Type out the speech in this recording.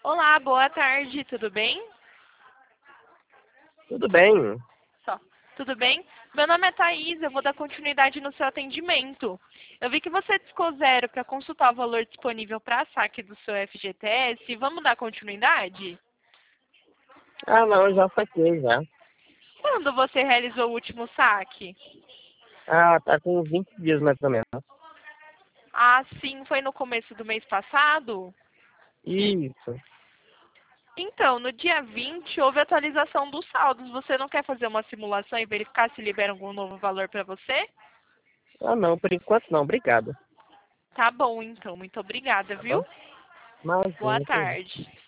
Olá, boa tarde, tudo bem? Tudo bem. Só. Tudo bem? Meu nome é Thaís, eu vou dar continuidade no seu atendimento. Eu vi que você discou zero para consultar o valor disponível para saque do seu FGTS. Vamos dar continuidade? Ah, não, já saquei já. Quando você realizou o último saque? Ah, tá com 20 dias mais ou menos. Ah, sim, foi no começo do mês passado? Isso. Então, no dia 20 houve atualização dos saldos. Você não quer fazer uma simulação e verificar se libera algum novo valor para você? Ah, não, por enquanto não, obrigado. Tá bom, então. Muito obrigada, Tá viu? bom? Boa Imagina, que isso. tarde.